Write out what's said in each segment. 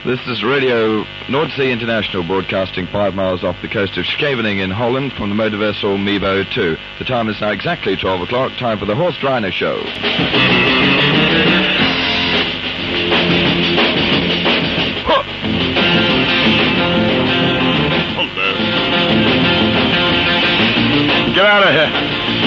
This is Radio Noordzee International, broadcasting 5 miles off the coast of Scheveningen in Holland from the motor vessel Mebo 2. The time is now exactly 12 o'clock, time for the Horst Reiner Show. Get out of here.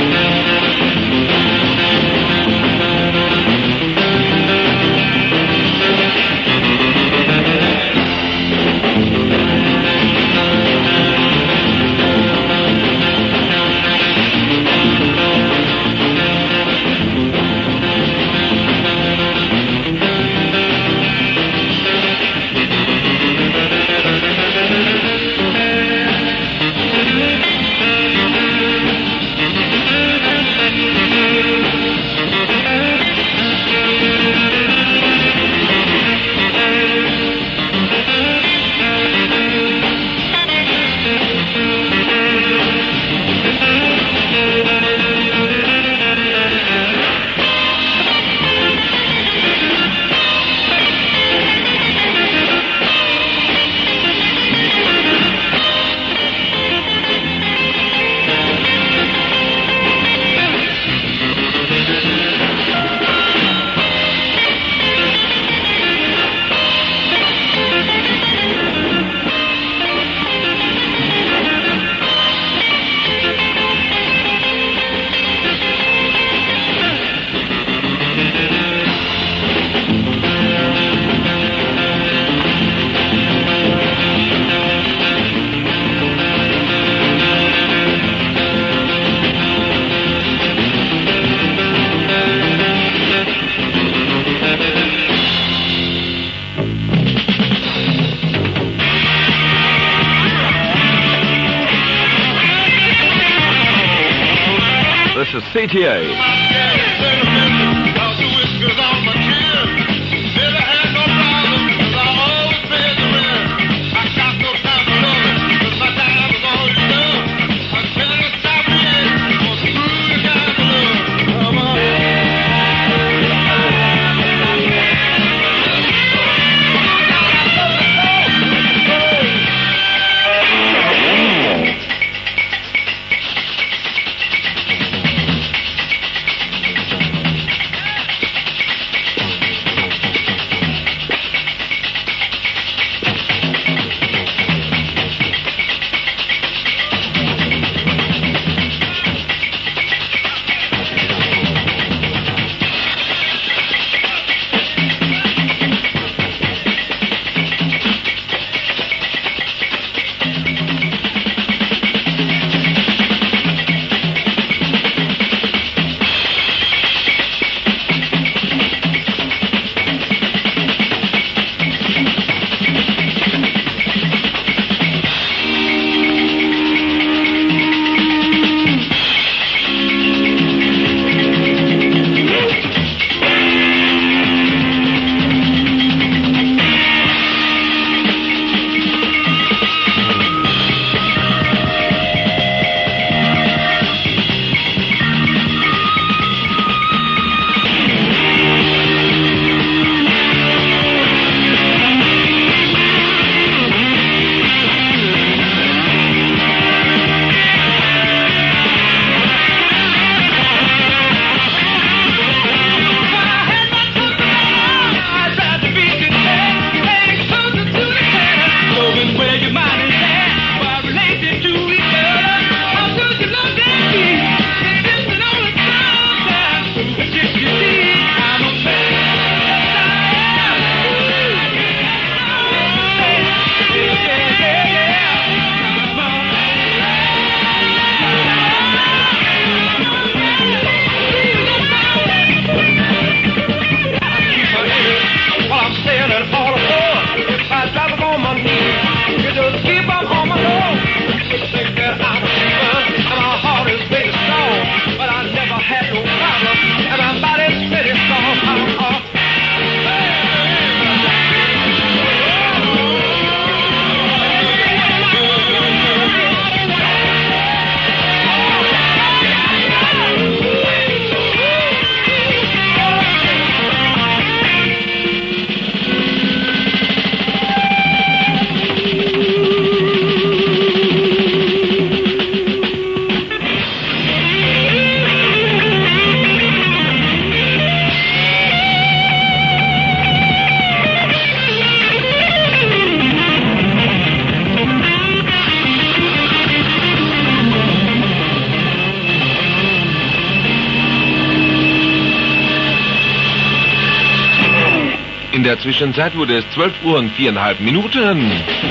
This is CTA. deutschen Zeit wurde es 12 Uhr und 4,5 Minuten.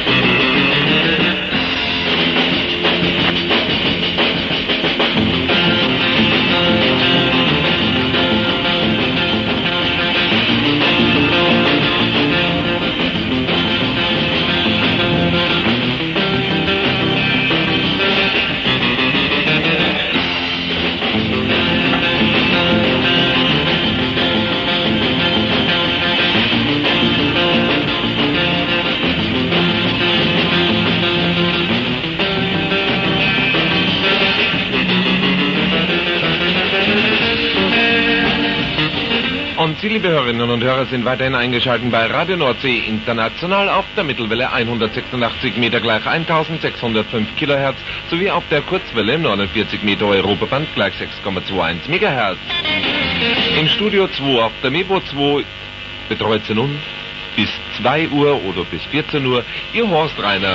Und Sie, liebe Hörerinnen und Hörer, sind weiterhin eingeschaltet bei Radio Nordsee International auf der Mittelwelle 186 Meter gleich 1605 Kilohertz sowie auf der Kurzwelle 49 Meter Europaband gleich 6,21 Megahertz. Im Studio 2 auf der Mevo 2 betreut Sie nun bis 2 Uhr oder bis 14 Uhr Ihr Horst Reiner.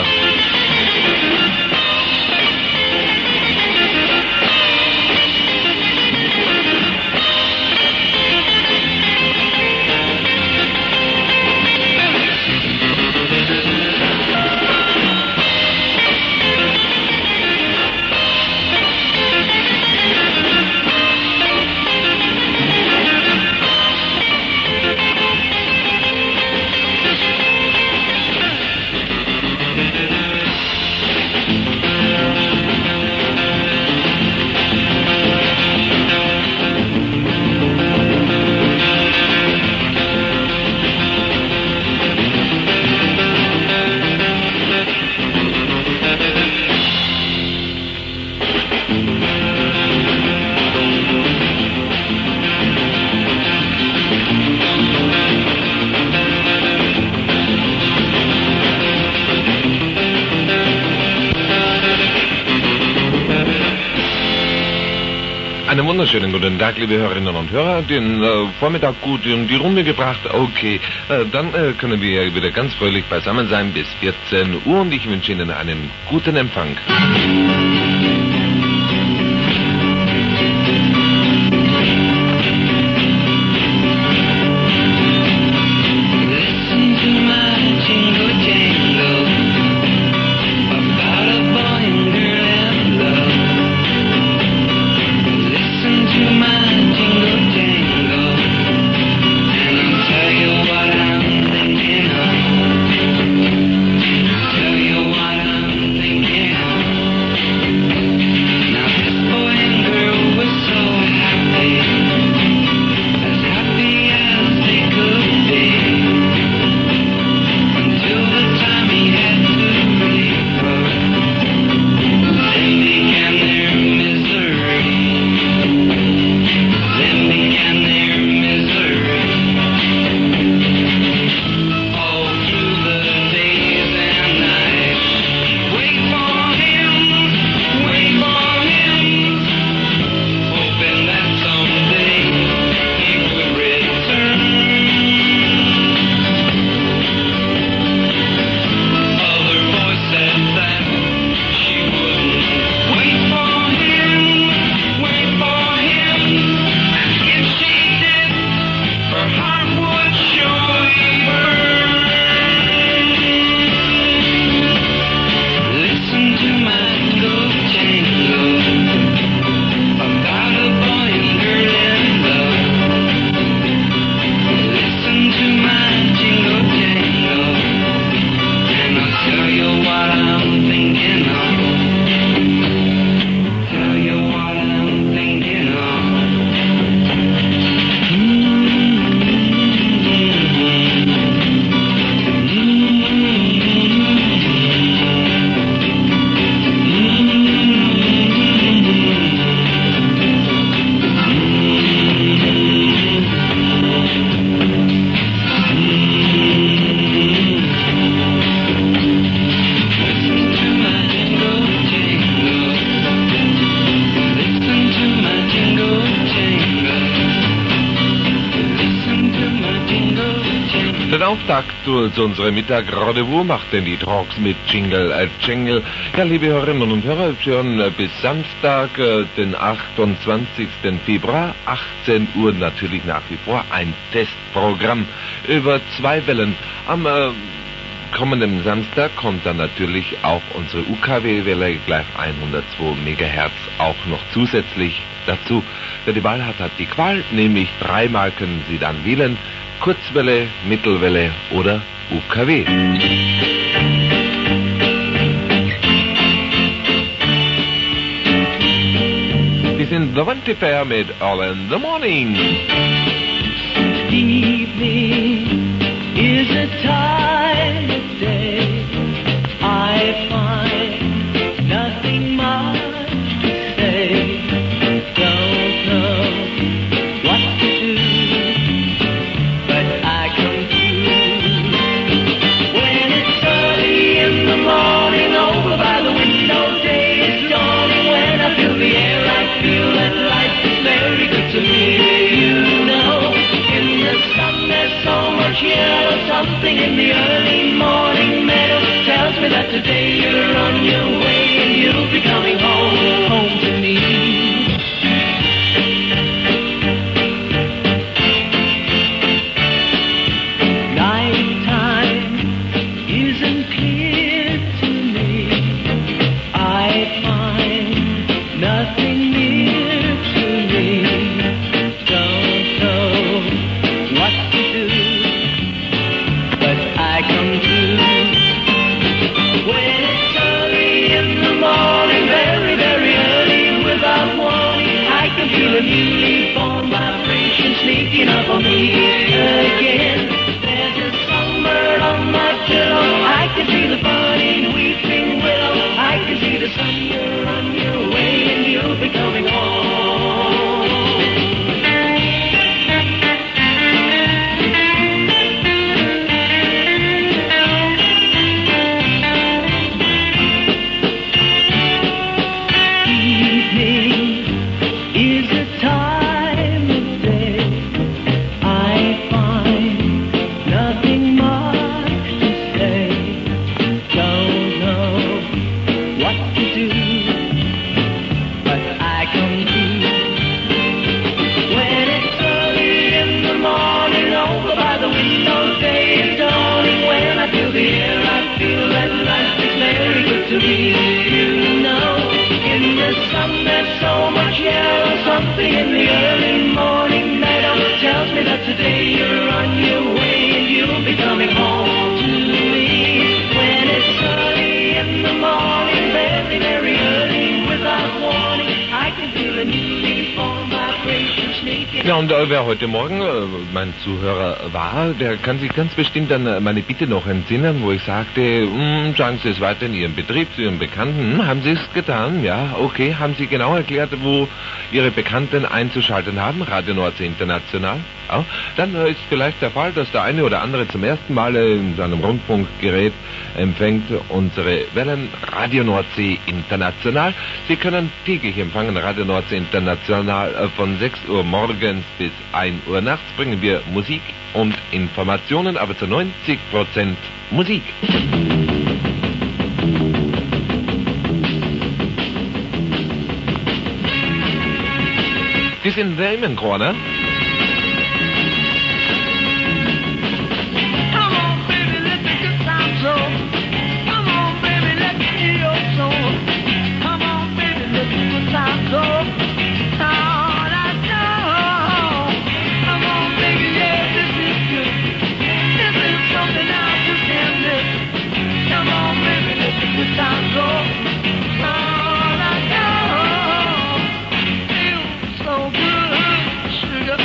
Einen wunderschönen guten Tag, liebe Hörerinnen und Hörer. Den Vormittag gut in die Runde gebracht. Okay, dann können wir wieder ganz fröhlich beisammen sein bis 14 Uhr und ich wünsche Ihnen einen guten Empfang. Auftakt zu unserem Mittag-Rendezvous macht denn die Talks mit Jingle Jingle. Ja, liebe Hörerinnen und Hörer, Sie hören bis Samstag, den 28. Februar, 18 Uhr natürlich nach wie vor ein Testprogramm über 2 Wellen. Am kommenden Samstag kommt dann natürlich auch unsere UKW-Welle gleich 102 MHz auch noch zusätzlich dazu. Wer die Wahl hat, hat die Qual, nämlich 3-mal können Sie dann wählen: Kurzwelle, Mittelwelle oder UKW. Wir sind Vanity Fair mit All in the Morning. Evening is a time of day I find nothing much to say. Don't know what to do, but I come through. When it's early in the morning, over by the window, day is dawning. When I feel the air, I feel that life is very good to me. You know, in the sun there's so much yellow. Something in the early morning meadow tells me that today you're on your way and you'll be coming home to me. Nighttime isn't clear to me. I find nothing near to me. Don't know what to do, but I come through. When it's early in the morning, very, very early, without warning, I can feel a newly formed vibration sneaking up on me again. There's a songbird on my pillow, I can see the budding weeping willow, I can see the sun, you're on your way and you'll be coming home. Is a time of day I find nothing much to say. Don't know what to do, but I come through. When it's early in the morning, over by the window, day is dawning. When I feel the air, I feel that life is very good to me. You know, in the sun there's so much yellow. Something in the early morning meadow tells me that today you're on your way and you'll be coming home to me. When it's early in the morning, very, very early, without warning, I can feel a newly formed vibration sneaking. Ja, und wer heute Morgen mein Zuhörer war, der kann sich ganz bestimmt an meine Bitte noch entsinnen, wo ich sagte, sagen Sie es weiter in Ihrem Betrieb, zu Ihren Bekannten. Haben Sie es getan? Ja, okay. Haben Sie genau erklärt, wo Ihre Bekannten einzuschalten haben? Radio Nordsee International? Ja. Dann ist vielleicht der Fall, dass der eine oder andere zum ersten Mal in seinem Rundfunkgerät empfängt unsere Wellen Radio Nordsee International. Sie können täglich empfangen Radio Nordsee International von 6 Uhr morgens bis 1 Uhr nachts. Bringen wir Musik und Informationen, aber zu 90% Musik. Wir sind der Amen Corner. So good, sugar.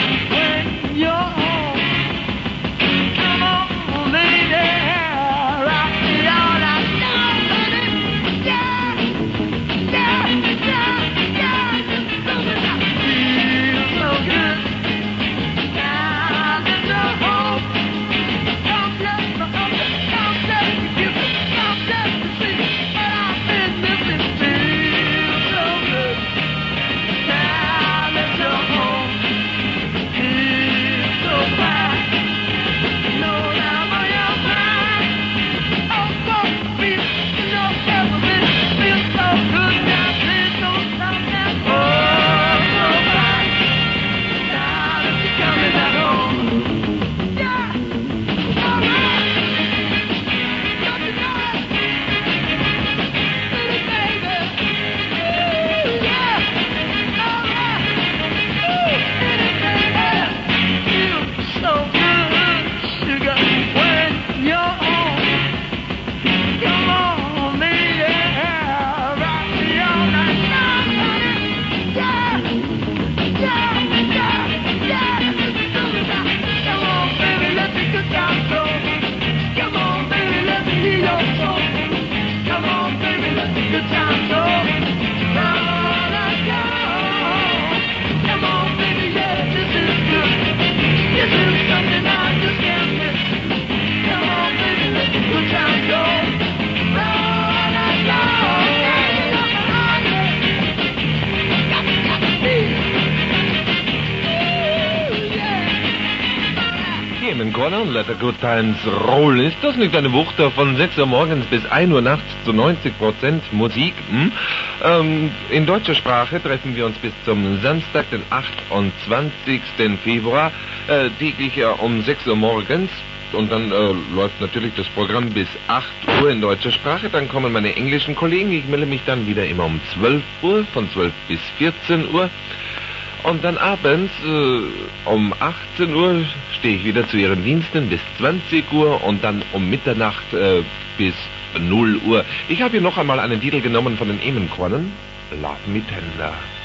Don't let the good times roll. Ist das nicht eine Wucht von 6 Uhr morgens bis 1 Uhr nachts zu 90% Musik? In deutscher Sprache treffen wir uns bis zum Samstag, den 28. Februar, täglich um 6 Uhr morgens. Und dann läuft natürlich das Programm bis 8 Uhr in deutscher Sprache. Dann kommen meine englischen Kollegen. Ich melde mich dann wieder immer um 12 Uhr, von 12 bis 14 Uhr. Und dann abends um 18 Uhr stehe ich wieder zu Ihren Diensten bis 20 Uhr und dann um Mitternacht bis 0 Uhr. Ich habe hier noch einmal einen Titel genommen von den Emenkornen. Love Me Tender.